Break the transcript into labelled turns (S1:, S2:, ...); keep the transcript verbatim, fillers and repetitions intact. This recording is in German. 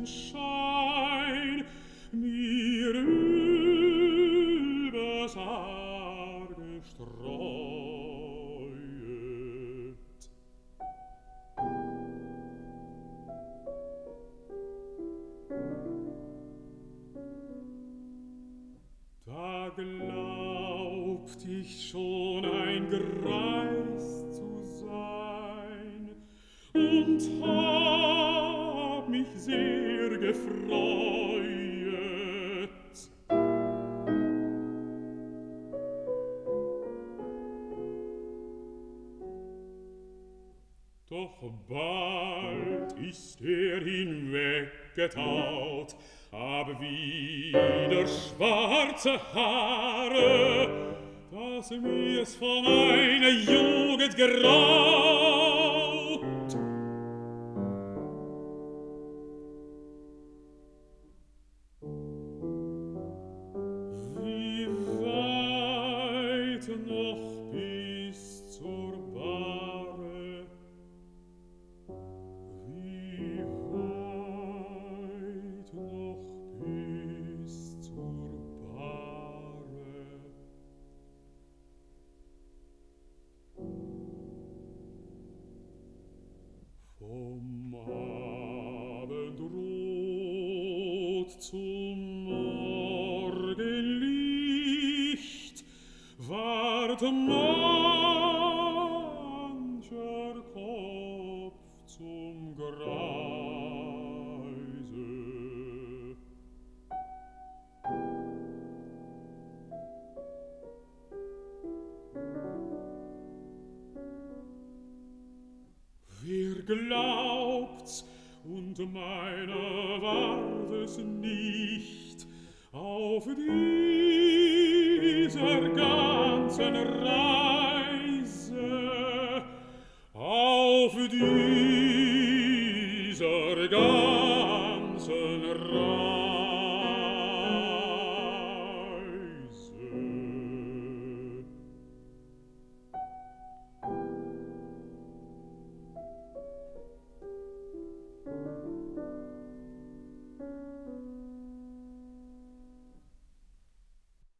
S1: Schein mir übers Haar gestreuet. Da glaubt ich schon ein Greis zu sein und hab mich sehr gefreuet. Doch bald ist er hinweggetaut, hab wieder schwarze Haare, dass mir's von meiner Jugend graut. Wie weit noch bis zur Bahre, wie weit noch bis zur Bahre. Vom Abendrot zum Morgenlicht ward mancher Kopf zum Greise. Wer glaubt's, und meiner ward es nicht, auf dieser ganzen Reise, auf dieser